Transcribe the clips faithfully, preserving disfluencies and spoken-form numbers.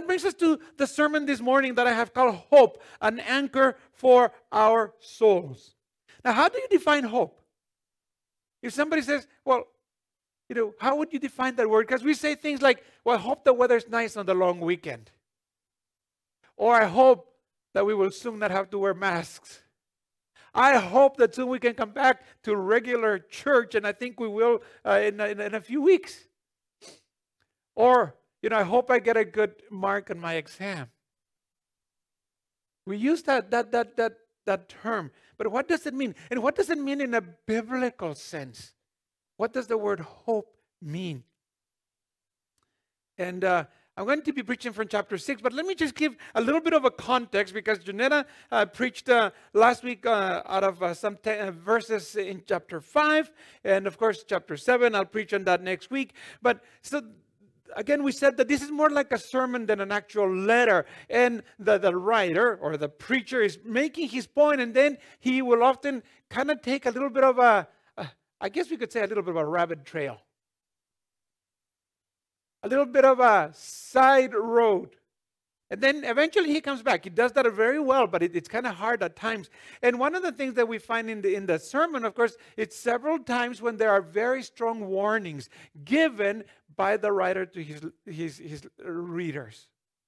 that brings us to the sermon this morning that I have called Hope, an anchor for our souls. Now, how do you define hope? If somebody says, well, you know, how would you define that word? Because we say things like, well, I hope the weather's nice on the long weekend. Or I hope that we will soon not have to wear masks. I hope that soon we can come back to regular church, and I think we will uh, in, in, in a few weeks. Or, you know, I hope I get a good mark on my exam. We use that, that, that, that, that term, but what does it mean? And what does it mean in a biblical sense? What does the word hope mean? And uh, I'm going to be preaching from chapter six, but let me just give a little bit of a context because Jonetta uh, preached uh, last week uh, out of uh, some te- uh, verses in chapter five, and of course chapter seven. I'll preach on that next week. But so again, we said that this is more like a sermon than an actual letter, and the, the writer or the preacher is making his point, and then he will often kind of take a little bit of a, a, I guess we could say a little bit of a rabbit trail. A little bit of a side road. And then eventually he comes back. He does that very well, but it, it's kind of hard at times. And one of the things that we find in the, in the sermon, of course, it's several times when there are very strong warnings given by the writer to his, his, his readers.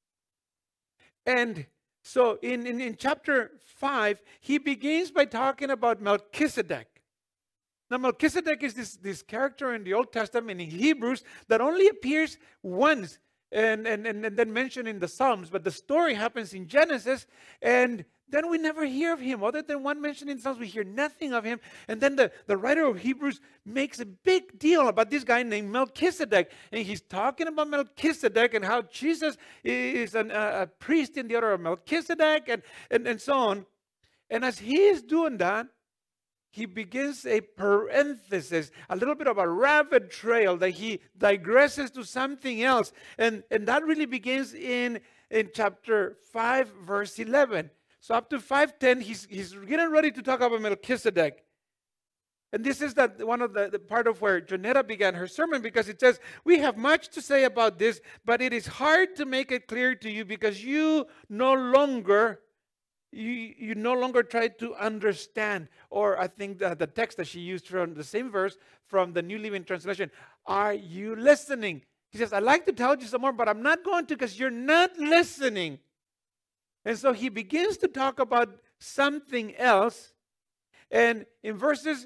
And so in, in, in chapter five, he begins by talking about Melchizedek. Now, Melchizedek is this, this character in the Old Testament in Hebrews that only appears once and, and, and, and then mentioned in the Psalms. But the story happens in Genesis, and then we never hear of him. Other than one mention in the Psalms, we hear nothing of him. And then the, the writer of Hebrews makes a big deal about this guy named Melchizedek. And he's talking about Melchizedek and how Jesus is an, a, a priest in the order of Melchizedek and, and, and so on. And as he is doing that, he begins a parenthesis, a little bit of a rabbit trail that he digresses to something else. And, and that really begins in, in chapter five, verse eleven. So up to five ten, he's, he's getting ready to talk about Melchizedek. And this is that one of the, the part of where Jonetta began her sermon, because it says, we have much to say about this, but it is hard to make it clear to you because you no longer You, you no longer try to understand. Or I think that the text that she used from the same verse from the New Living Translation, are you listening? He says, I'd like to tell you some more, but I'm not going to because you're not listening. And so he begins to talk about something else. And in verses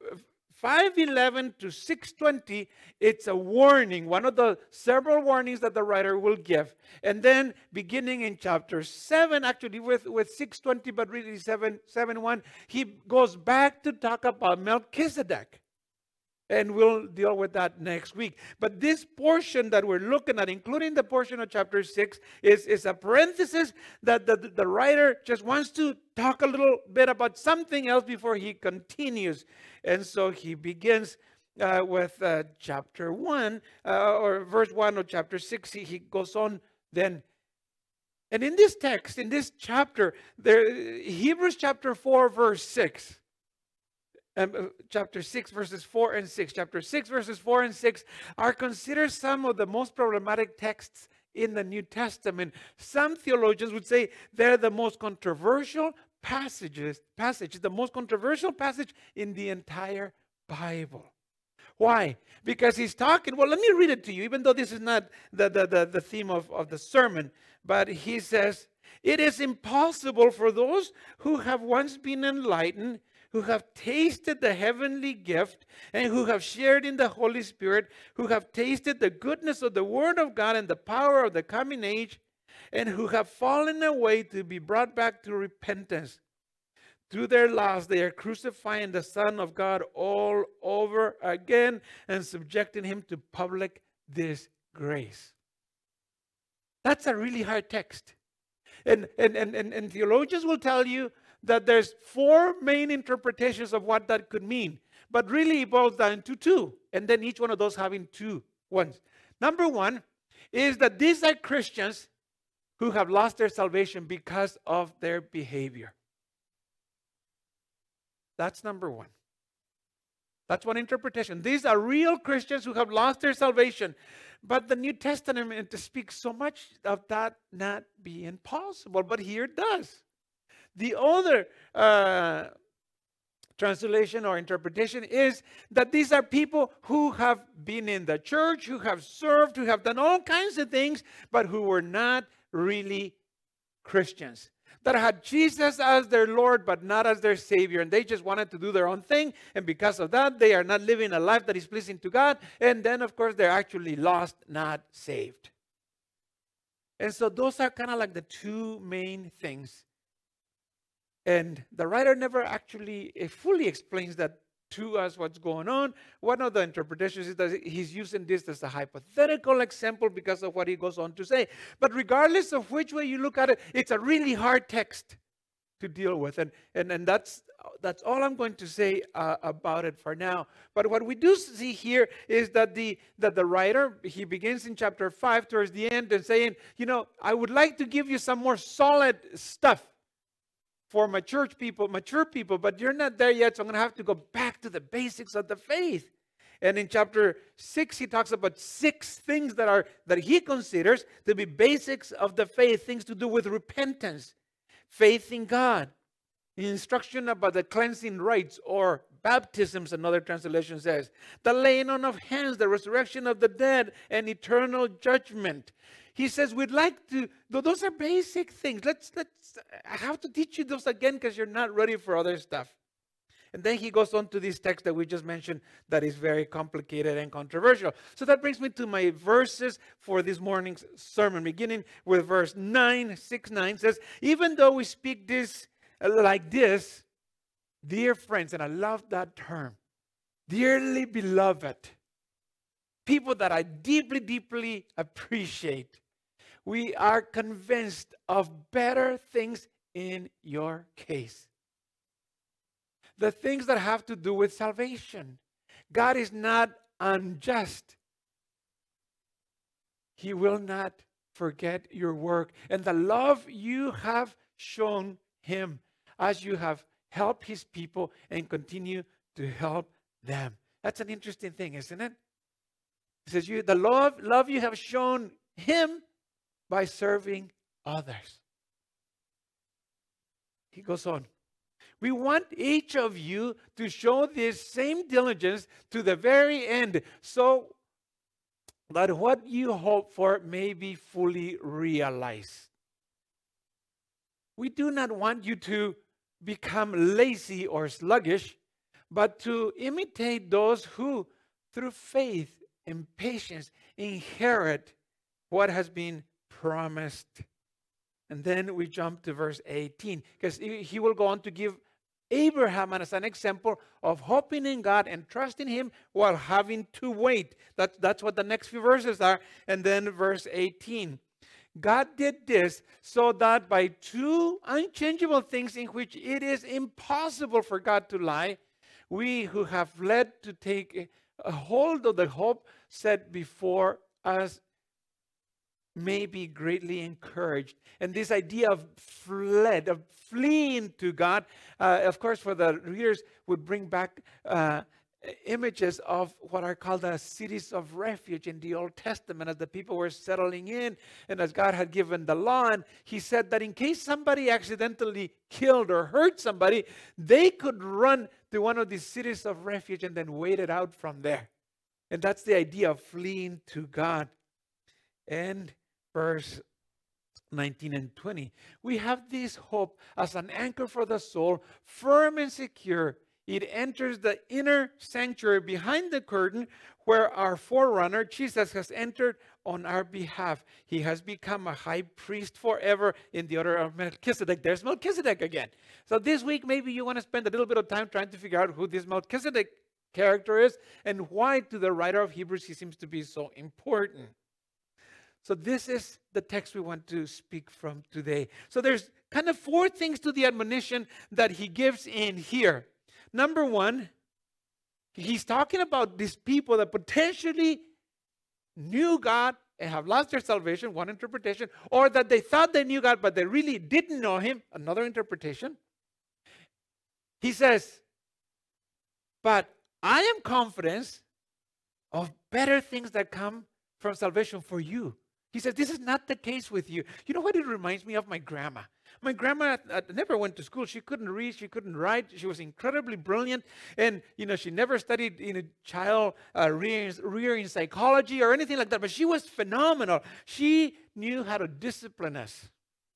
five eleven to six twenty, it's a warning, one of the several warnings that the writer will give. And then beginning in chapter seven, actually with, with six twenty, but really seven, seven one, he goes back to talk about Melchizedek. And we'll deal with that next week. But this portion that we're looking at, including the portion of chapter six, is, is a parenthesis that the, the writer just wants to talk a little bit about something else before he continues. And so he begins uh, with uh, chapter one, uh, or verse one of chapter six. He, he goes on then. And in this text, in this chapter, there, Hebrews chapter four, verse six. Um, chapter six, verses four and six. Chapter six, verses four and six are considered some of the most problematic texts in the New Testament. Some theologians would say they're the most controversial passages, passage, the most controversial passage in the entire Bible. Why? Because he's talking, well, let me read it to you, even though this is not the, the, the, the theme of, of the sermon. But he says, it is impossible for those who have once been enlightened, who have tasted the heavenly gift, and who have shared in the Holy Spirit, who have tasted the goodness of the Word of God and the power of the coming age, and who have fallen away to be brought back to repentance. Through their loss, they are crucifying the Son of God all over again and subjecting him to public disgrace. That's a really hard text. And, and, and, and, and theologians will tell you that there's four main interpretations of what that could mean. But really it boils down to two. And then each one of those having two ones. Number one is that these are Christians who have lost their salvation because of their behavior. That's number one. That's one interpretation. These are real Christians who have lost their salvation. But the New Testament speaks so much of that not being possible, but here it does. The other uh, translation or interpretation is that these are people who have been in the church, who have served, who have done all kinds of things, but who were not really Christians. That had Jesus as their Lord, but not as their Savior. And they just wanted to do their own thing. And because of that, they are not living a life that is pleasing to God. And then, of course, they're actually lost, not saved. And so those are kind of like the two main things. And the writer never actually fully explains that to us what's going on. One of the interpretations is that he's using this as a hypothetical example because of what he goes on to say. But regardless of which way you look at it, it's a really hard text to deal with. And, and, and that's, that's all I'm going to say uh, about it for now. But what we do see here is that the, that the writer, he begins in chapter five towards the end and saying, you know, I would like to give you some more solid stuff for mature people, mature people, but you're not there yet, so I'm going to have to go back to the basics of the faith. And in chapter six, he talks about six things that are that he considers to be basics of the faith, things to do with repentance, faith in God, the instruction about the cleansing rites or baptisms, another translation says, the laying on of hands, the resurrection of the dead, and eternal judgment. He says, we'd like to, those are basic things. Let's, let's, I have to teach you those again because you're not ready for other stuff. And then he goes on to this text that we just mentioned that is very complicated and controversial. So that brings me to my verses for this morning's sermon, beginning with verse nine, six, nine says, even though we speak this uh, like this, dear friends, and I love that term, dearly beloved, people that I deeply, deeply appreciate, we are convinced of better things in your case. The things that have to do with salvation. God is not unjust. He will not forget your work and the love you have shown him as you have helped his people and continue to help them. That's an interesting thing, isn't it? He says, you, the love, love you have shown him by serving others. He goes on. We want each of you to show this same diligence to the very end, so that what you hope for may be fully realized. We do not want you to become lazy or sluggish, but to imitate those who, through faith and patience, inherit what has been promised. And then we jump to verse eighteen, because he will go on to give Abraham as an example of hoping in God and trusting him while having to wait. That, that's what the next few verses are. And then verse eighteen. God did this so that by two unchangeable things in which it is impossible for God to lie, we who have led to take a hold of the hope set before us may be greatly encouraged. And this idea of fled, of fleeing to God, uh, of course, for the readers, would bring back uh, images of what are called the cities of refuge in the Old Testament as the people were settling in and as God had given the law. And he said that in case somebody accidentally killed or hurt somebody, they could run to one of these cities of refuge and then wait it out from there. And that's the idea of fleeing to God. And verse nineteen and twenty. We have this hope as an anchor for the soul, firm and secure. It enters the inner sanctuary behind the curtain where our forerunner, Jesus, has entered on our behalf. He has become a high priest forever in the order of Melchizedek. There's Melchizedek again. So this week, maybe you want to spend a little bit of time trying to figure out who this Melchizedek character is and why to the writer of Hebrews he seems to be so important. So this is the text we want to speak from today. So there's kind of four things to the admonition that he gives in here. Number one, he's talking about these people that potentially knew God and have lost their salvation, one interpretation, or that they thought they knew God, but they really didn't know him, another interpretation. He says, but I am confident of better things that come from salvation for you. He says, this is not the case with you. You know what it reminds me of? My grandma. My grandma uh, never went to school. She couldn't read. She couldn't write. She was incredibly brilliant. And, you know, she never studied in a child uh, rearing, rearing psychology or anything like that. But she was phenomenal. She knew how to discipline us.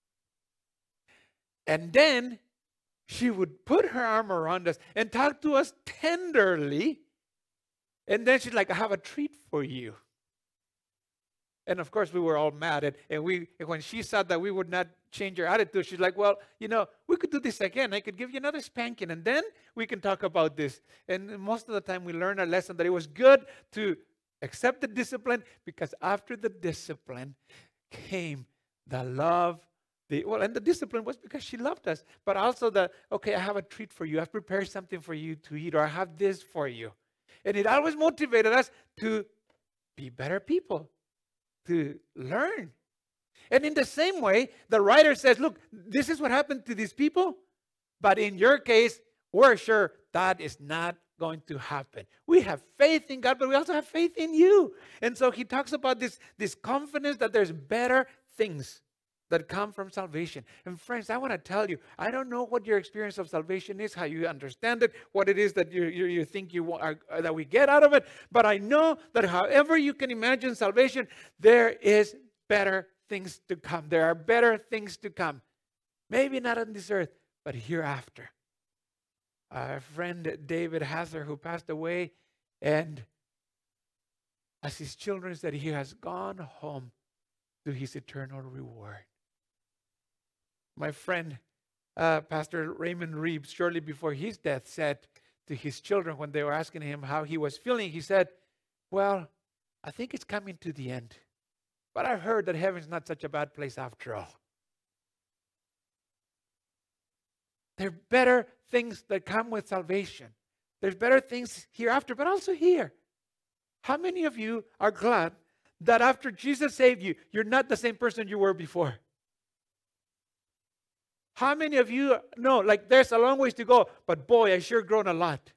And then she would put her arm around us and talk to us tenderly. And then she's like, I have a treat for you. And of course, we were all mad. And, and we, and when she saw that we would not change our attitude, she's like, well, you know, we could do this again. I could give you another spanking, and then we can talk about this. And most of the time, we learn a lesson that it was good to accept the discipline, because after the discipline came the love. The, well, and the discipline was because she loved us. But also the, okay, I have a treat for you. I've prepared something for you to eat, or I have this for you. And it always motivated us to be better people, to learn. And in the same way, the writer says, look, this is what happened to these people, but in your case, we're sure that is not going to happen. We have faith in God, but we also have faith in you. And so he talks about this, this confidence that there's better things that come from salvation. And friends, I want to tell you, I don't know what your experience of salvation is, how you understand it, what it is that you, you, you think you are, that we get out of it. But I know that however you can imagine salvation, there is better things to come. There are better things to come. Maybe not on this earth, but hereafter. Our friend David Hather, who passed away, and as his children said, he has gone home to his eternal reward. My friend, uh, Pastor Raymond Reeves, shortly before his death, said to his children when they were asking him how he was feeling, he said, well, I think it's coming to the end. But I've heard that heaven's not such a bad place after all. There are better things that come with salvation. There's better things hereafter, but also here. How many of you are glad that after Jesus saved you, you're not the same person you were before? How many of you know, like, there's a long ways to go, but boy, I sure grown a lot?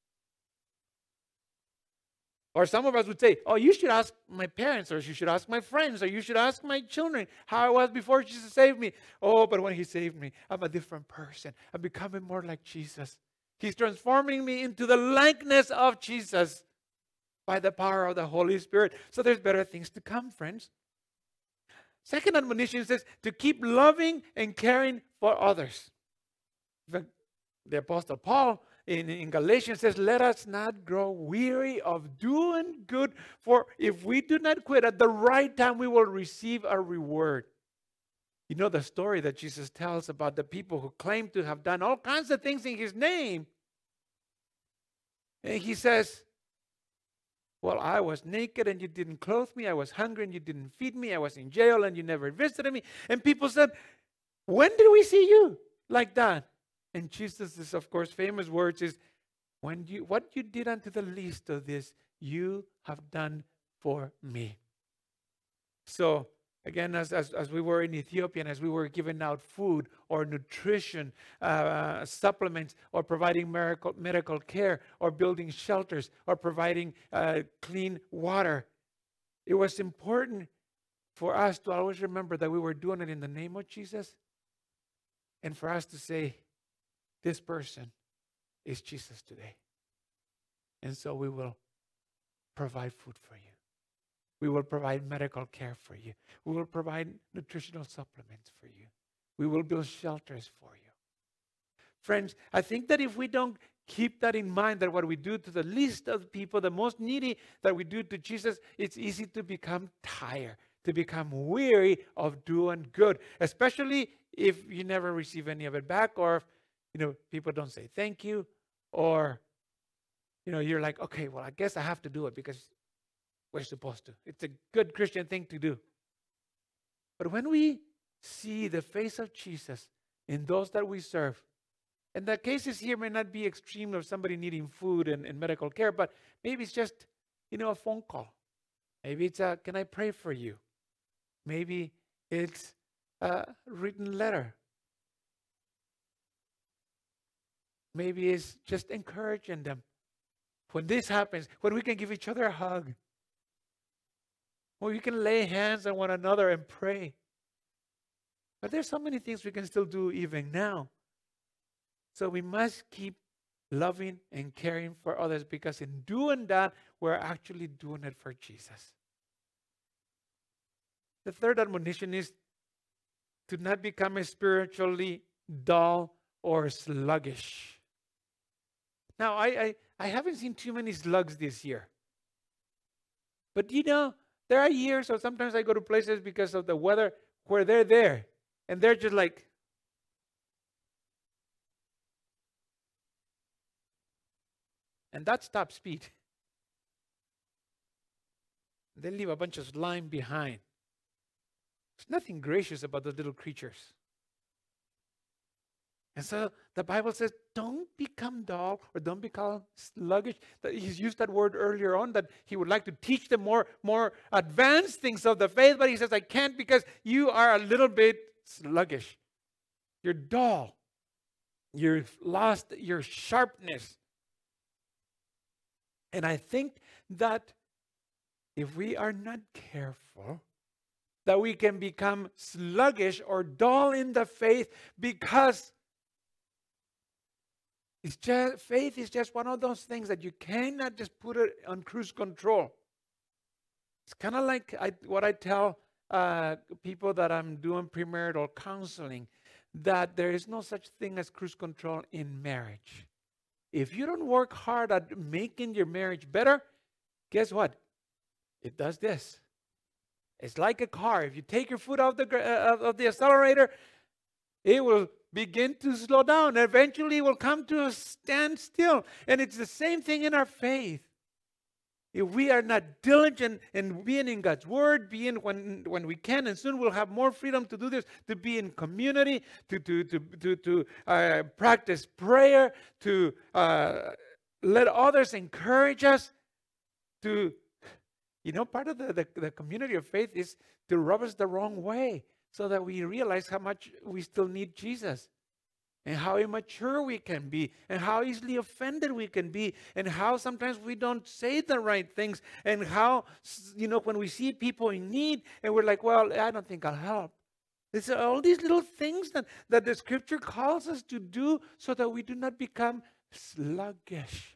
Or some of us would say, oh, you should ask my parents, or you should ask my friends, or you should ask my children how I was before Jesus saved me. Oh, but when he saved me, I'm a different person. I'm becoming more like Jesus. He's transforming me into the likeness of Jesus by the power of the Holy Spirit. So there's better things to come, friends. Second admonition says to keep loving and caring for others. The, the Apostle Paul in, in Galatians says, let us not grow weary of doing good, for if we do not quit at the right time, we will receive a reward. You know the story that Jesus tells about the people who claim to have done all kinds of things in his name. And he says, well, I was naked and you didn't clothe me. I was hungry and you didn't feed me. I was in jail and you never visited me. And people said, when did we see you like that? And Jesus' of course, famous words is, when you, what you did unto the least of this, you have done for me. So, again, as, as, as we were in Ethiopia and as we were giving out food or nutrition, uh, supplements, or providing medical, medical care, or building shelters, or providing uh, clean water, it was important for us to always remember that we were doing it in the name of Jesus, and for us to say, this person is Jesus today. And so we will provide food for you. We will provide medical care for you. We will provide nutritional supplements for you. We will build shelters for you. Friends, I think that if we don't keep that in mind, that what we do to the least of the people, the most needy, that we do to Jesus, it's easy to become tired, to become weary of doing good, especially if you never receive any of it back, or if, you know, people don't say thank you, or, you know, you're like, okay, well, I guess I have to do it because we're supposed to. It's a good Christian thing to do. But when we see the face of Jesus in those that we serve, and the cases here may not be extreme of somebody needing food and, and medical care, but maybe it's just, you know, a phone call. Maybe it's a, can I pray for you? Maybe it's a written letter. Maybe it's just encouraging them. When this happens, when we can give each other a hug, Or you can lay hands on one another and pray. But there's so many things we can still do even now. So we must keep loving and caring for others, because in doing that, we're actually doing it for Jesus. The third admonition is to not become spiritually dull or sluggish. Now, I, I, I haven't seen too many slugs this year. But you know, there are years, or sometimes I go to places because of the weather, where they're there. And they're just like, and that's top speed. They leave a bunch of slime behind. There's nothing gracious about those little creatures. And so the Bible says, don't become dull or don't become sluggish. He's used that word earlier on, that he would like to teach them more, more advanced things of the faith. But he says, I can't, because you are a little bit sluggish. You're dull. You've lost your sharpness. And I think that if we are not careful, that we can become sluggish or dull in the faith, because it's just, faith is just one of those things that you cannot just put it on cruise control. It's kind of like I, what I tell uh, people that I'm doing premarital counseling, that there is no such thing as cruise control in marriage. If you don't work hard at making your marriage better, guess what? It does this. It's like a car. If you take your foot off the uh, of the accelerator, it will begin to slow down. Eventually, it will come to a standstill. And it's the same thing in our faith. If we are not diligent in being in God's Word, being when, when we can, and soon we'll have more freedom to do this, to be in community, to, to, to, to, to uh, practice prayer, to uh, let others encourage us, to, you know, part of the, the, the community of faith is to rub us the wrong way, so that we realize how much we still need Jesus, and how immature we can be, and how easily offended we can be, and how sometimes we don't say the right things, and how, you know, when we see people in need and we're like, well, I don't think I'll help. It's all these little things that, that the scripture calls us to do, so that we do not become sluggish.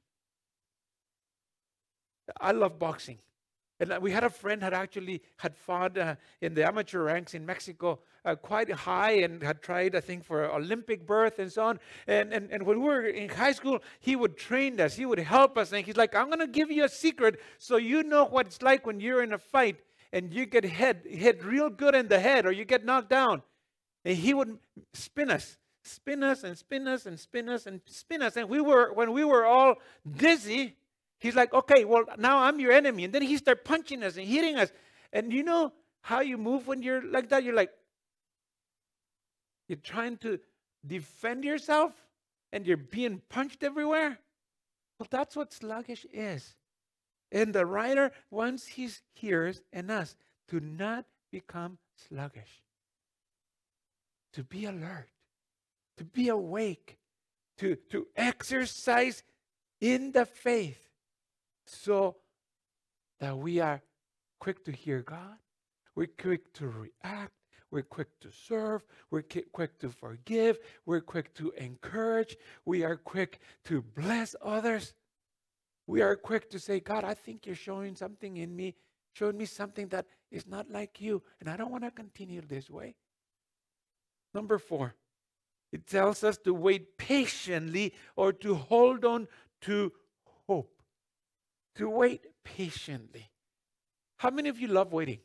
I love boxing. And we had a friend that actually had fought uh, in the amateur ranks in Mexico uh, quite high, and had tried, I think, for Olympic berth and so on. And, and, and when we were in high school, he would train us. He would help us. And he's like, I'm going to give you a secret so you know what it's like when you're in a fight and you get hit, hit real good in the head, or you get knocked down. And he would spin us, spin us and spin us and spin us and spin us. And we were, when we were all dizzy, he's like, okay, well, now I'm your enemy. And then he started punching us and hitting us. And you know how you move when you're like that? You're like, you're trying to defend yourself and you're being punched everywhere. Well, that's what sluggish is. And the writer wants his hearers and us to not become sluggish, to be alert, to be awake, to, to exercise in the faith, so that we are quick to hear God, we're quick to react, we're quick to serve, we're quick to forgive, we're quick to encourage, we are quick to bless others. We are quick to say, God, I think you're showing something in me, showing me something that is not like you, and I don't want to continue this way. Number four, it tells us to wait patiently, or to hold on to hope. To wait patiently. How many of you love waiting?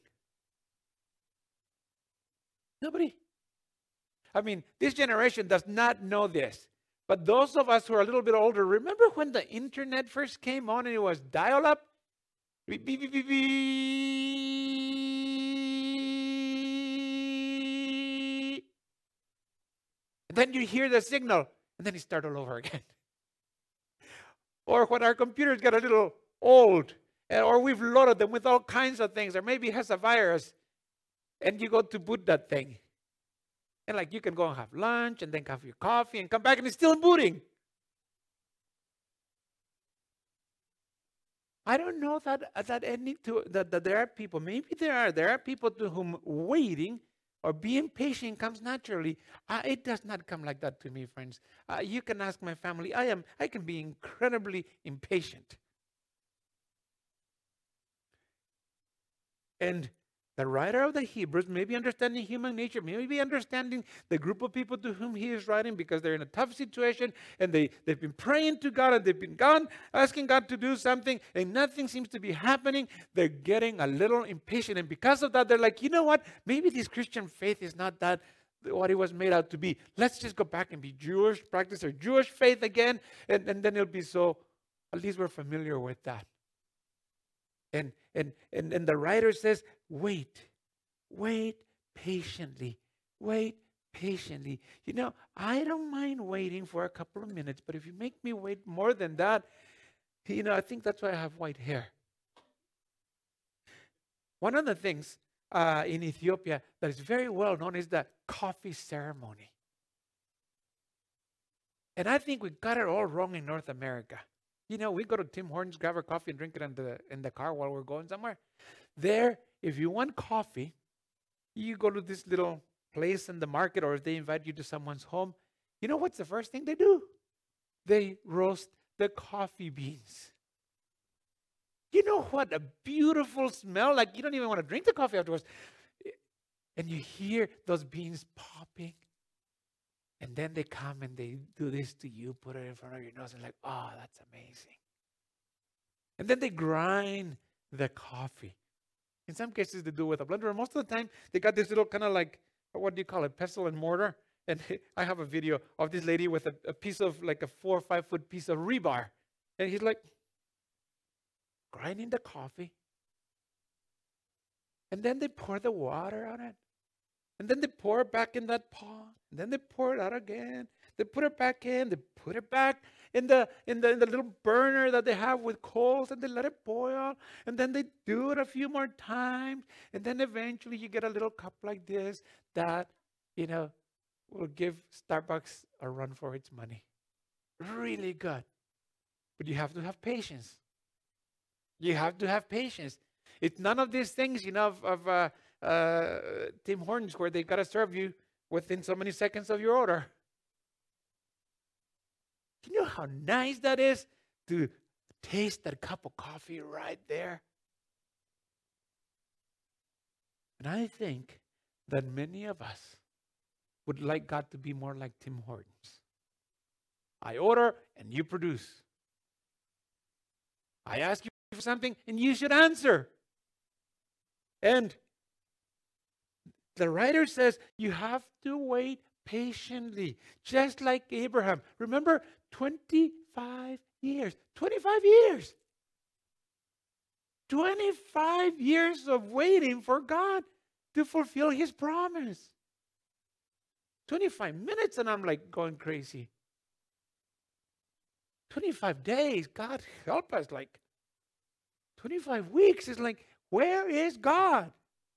Nobody. I mean, this generation does not know this. But those of us who are a little bit older, remember when the internet first came on and it was dial-up? Beep, beep, beep, beep, beep. And then you hear the signal, and then it starts all over again. Or when our computers get a little old, or we've loaded them with all kinds of things, or maybe it has a virus, and you go to boot that thing. And like you can go and have lunch, and then have your coffee, and come back, and it's still booting. I don't know that that any to that, that there are people. Maybe there are there are people to whom waiting or being patient comes naturally. Uh, it does not come like that to me, friends. Uh, you can ask my family. I am. I can be incredibly impatient. And the writer of the Hebrews, maybe understanding human nature, maybe understanding the group of people to whom he is writing because they're in a tough situation and they, they've been praying to God and they've been God, asking God to do something and nothing seems to be happening. They're getting a little impatient. And because of that, they're like, you know what? Maybe this Christian faith is not that what it was made out to be. Let's just go back and be Jewish, practice our Jewish faith again, and, and then it'll be so, at least we're familiar with that. And, and, and, and the writer says, wait, wait patiently, wait patiently. You know, I don't mind waiting for a couple of minutes, but if you make me wait more than that, you know, I think that's why I have white hair. One of the things uh, in Ethiopia that is very well known is the coffee ceremony. And I think we got it all wrong in North America. You know, we go to Tim Hortons, grab our coffee and drink it in the, in the car while we're going somewhere. There, if you want coffee, you go to this little place in the market or if they invite you to someone's home. You know what's the first thing they do? They roast the coffee beans. You know what a beautiful smell, like you don't even want to drink the coffee afterwards. And you hear those beans popping. And then they come and they do this to you, put it in front of your nose, and like, oh, that's amazing. And then they grind the coffee. In some cases, they do it with a blender. Most of the time, they got this little kind of like, what do you call it, pestle and mortar. And I have a video of this lady with a, a piece of like a four or five foot piece of rebar. And he's like, grinding the coffee. And then they pour the water on it. And then they pour it back in that pot. And then they pour it out again. They put it back in. They put it back in the in the in the little burner that they have with coals, and they let it boil. And then they do it a few more times. And then eventually you get a little cup like this that, you know, will give Starbucks a run for its money. Really good. But you have to have patience. You have to have patience. It's none of these things, you know, of, of uh, uh, Tim Hortons where they got to serve you within so many seconds of your order. Do you know how nice that is to taste that cup of coffee right there? And I think that many of us would like God to be more like Tim Hortons. I order and you produce. I ask you for something and you should answer. And the writer says you have to wait patiently, just like Abraham. Remember, twenty-five years. twenty-five years. twenty-five years of waiting for God to fulfill his promise. twenty-five minutes and I'm like going crazy. twenty-five days, God help us. Like twenty-five weeks is like, where is God?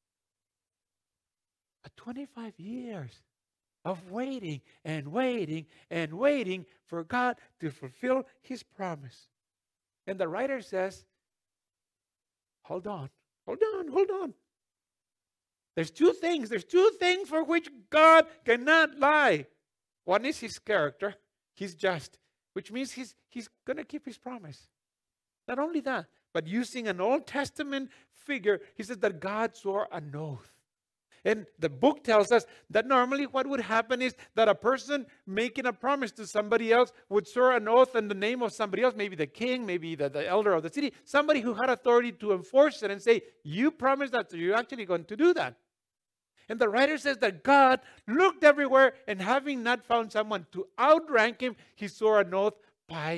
But twenty-five years of waiting and waiting and waiting for God to fulfill his promise. And the writer says, hold on, hold on, hold on. There's two things. There's two things for which God cannot lie. One is his character. He's just, which means he's, he's going to keep his promise. Not only that, but using an Old Testament figure, he says that God swore an oath. And the book tells us that normally what would happen is that a person making a promise to somebody else would swear an oath in the name of somebody else, maybe the king, maybe the, the elder of the city, somebody who had authority to enforce it and say, you promised that, so you're actually going to do that. And the writer says that God looked everywhere, and having not found someone to outrank him, he swore an oath by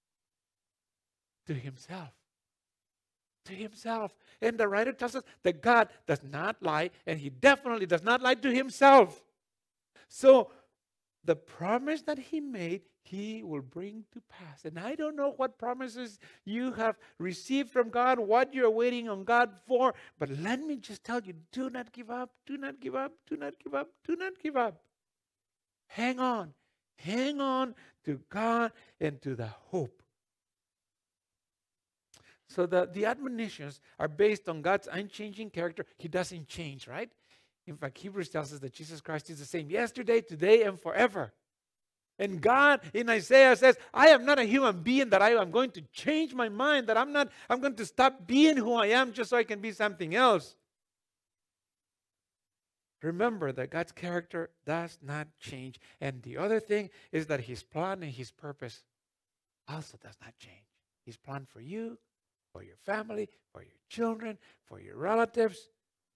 to himself. To himself. And the writer tells us that God does not lie, and he definitely does not lie to himself. So the promise that he made, he will bring to pass. And I don't know what promises you have received from God, what you're waiting on God for, but let me just tell you, do not give up, do not give up, do not give up, do not give up. Hang on. Hang on to God and to the hope. So the, the admonitions are based on God's unchanging character. He doesn't change, right? In fact, Hebrews tells us that Jesus Christ is the same yesterday, today, and forever. And God in Isaiah says, I am not a human being that I am going to change my mind, that I'm not, I'm going to stop being who I am just so I can be something else. Remember that God's character does not change. And the other thing is that his plan and his purpose also does not change. His plan for you, for your family, for your children, for your relatives,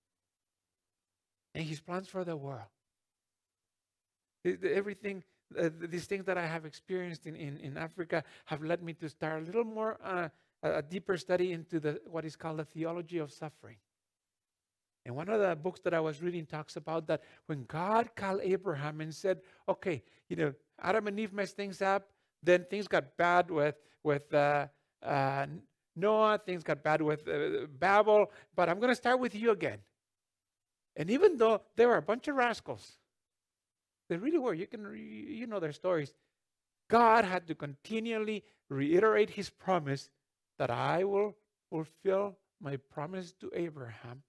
and his plans for the world. Everything, uh, these things that I have experienced in, in, in Africa have led me to start a little more, uh, a deeper study into the what is called the theology of suffering. And one of the books that I was reading talks about that when God called Abraham and said, okay, you know, Adam and Eve messed things up, then things got bad with, with uh, uh, Noah, things got bad with uh, Babel, but I'm going to start with you again. And even though they were a bunch of rascals, they really were, you can, you know their stories, God had to continually reiterate his promise that I will fulfill my promise to Abraham.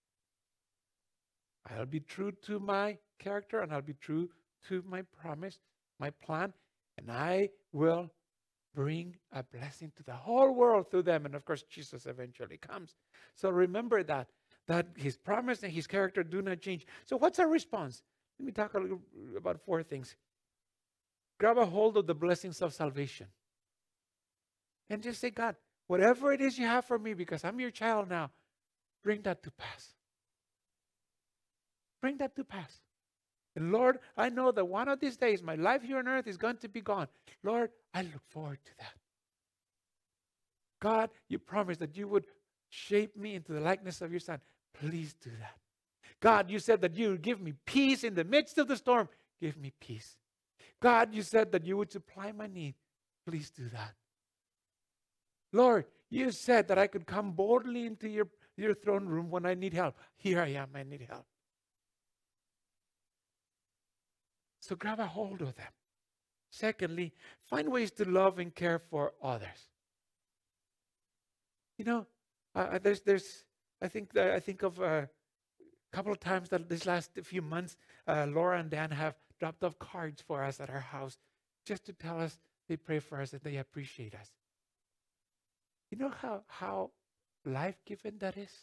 I'll be true to my character and I'll be true to my promise, my plan, and I will bring a blessing to the whole world through them. And of course, Jesus eventually comes. So remember that, that his promise and his character do not change. So what's our response? Let me talk a little about four things. Grab a hold of the blessings of salvation. And just say, God, whatever it is you have for me, because I'm your child now, bring that to pass. Bring that to pass. And Lord, I know that one of these days my life here on earth is going to be gone. Lord, I look forward to that. God, you promised that you would shape me into the likeness of your Son. Please do that. God, you said that you would give me peace in the midst of the storm. Give me peace. God, you said that you would supply my need. Please do that. Lord, you said that I could come boldly into your, your throne room when I need help. Here I am, I need help. So grab a hold of them. Secondly, find ways to love and care for others. You know, uh, there's, there's, I think, that I think of a couple of times that this last few months, uh, Laura and Dan have dropped off cards for us at our house, just to tell us they pray for us and they appreciate us. You know how how life-giving that is.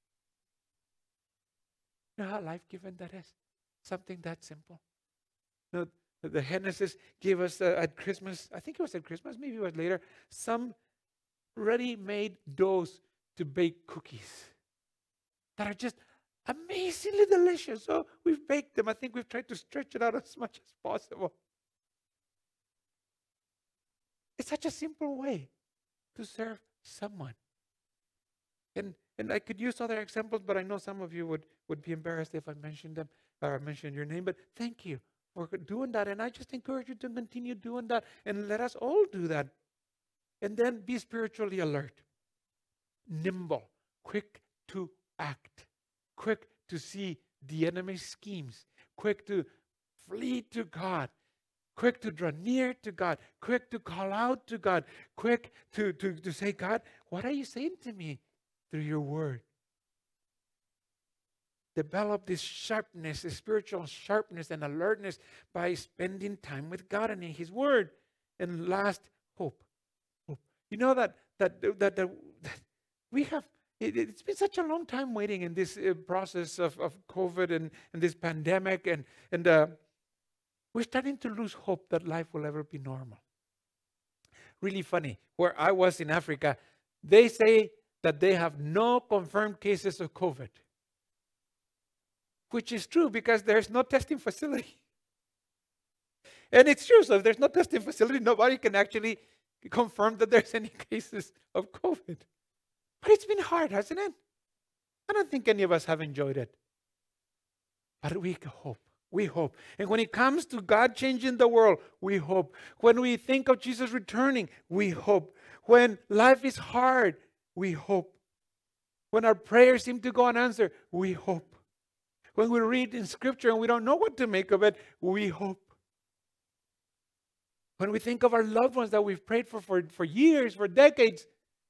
You know how life-giving that is. Something that simple. No, the Genesis gave us uh, at Christmas, I think it was at Christmas, maybe it was later, some ready-made doughs to bake cookies that are just amazingly delicious. So we've baked them. I think we've tried to stretch it out as much as possible. It's such a simple way to serve someone. And and I could use other examples, but I know some of you would, would be embarrassed if I mentioned them or mentioned your name. But thank you for doing that. And I just encourage you to continue doing that. And let us all do that. And then be spiritually alert, nimble, quick to act, quick to see the enemy's schemes, quick to flee to God, quick to draw near to God, quick to call out to God, quick to, to, to say, God, what are you saying to me through your word? Develop this sharpness, this spiritual sharpness and alertness by spending time with God and in his word. And last, hope. Hope. You know that that that, that, that we have, it, it's been such a long time waiting in this uh, process of, of COVID and, and this pandemic, and, and uh, we're starting to lose hope that life will ever be normal. Really funny, where I was in Africa, they say that they have no confirmed cases of COVID. Which is true because there's no testing facility. And it's true, so if there's no testing facility, nobody can actually confirm that there's any cases of COVID. But it's been hard, hasn't it? I don't think any of us have enjoyed it. But we hope. We hope. And when it comes to God changing the world, we hope. When we think of Jesus returning, we hope. When life is hard, we hope. When our prayers seem to go unanswered, we hope. When we read in Scripture and we don't know what to make of it, we hope. When we think of our loved ones that we've prayed for for, for years, for decades,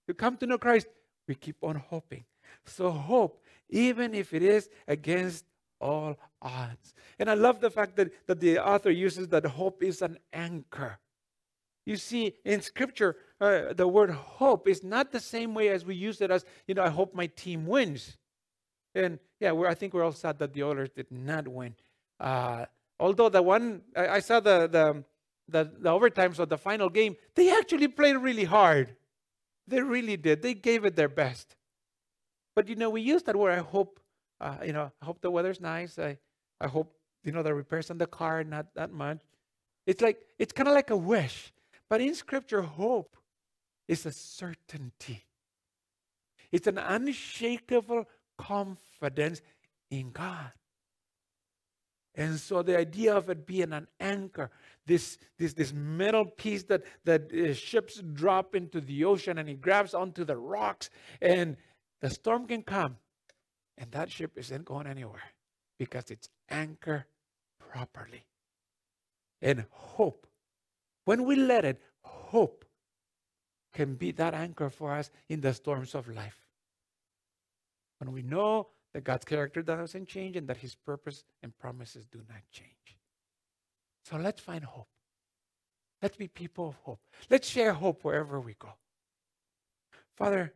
to come to know Christ, we keep on hoping. So hope, even if it is against all odds. And I love the fact that, that the author uses that hope is an anchor. You see, in Scripture, uh, the word hope is not the same way as we use it as, you know, I hope my team wins. And yeah, we're, I think we're all sad that the Oilers did not win. Uh, although the one, I, I saw the, the, the, the overtimes of the final game, they actually played really hard. They really did. They gave it their best. But, you know, we use that word, I hope, uh, you know, I hope the weather's nice. I, I hope, you know, the repairs on the car, not that much. It's like, it's kind of like a wish. But in Scripture, hope is a certainty. It's an unshakable confidence in God. And so the idea of it being an anchor, this, this, this metal piece that, that uh, ships drop into the ocean and it grabs onto the rocks, and the storm can come and that ship isn't going anywhere because it's anchored properly. And hope, when we let it, hope can be that anchor for us in the storms of life. When we know that God's character doesn't change and that His purpose and promises do not change. So let's find hope. Let's be people of hope. Let's share hope wherever we go. Father,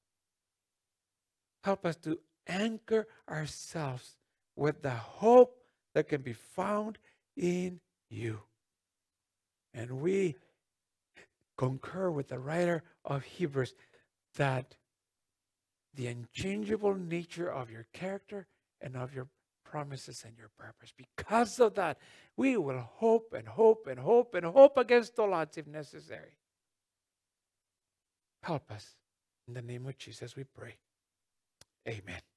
help us to anchor ourselves with the hope that can be found in You. And we concur with the writer of Hebrews that the unchangeable nature of Your character and of Your promises and Your purpose. Because of that, we will hope and hope and hope and hope against all odds if necessary. Help us. In the name of Jesus we pray. Amen.